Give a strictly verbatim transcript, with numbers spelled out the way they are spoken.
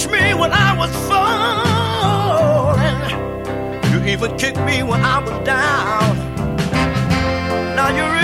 pushed me when I was falling. You even kicked me when I was down. Now you're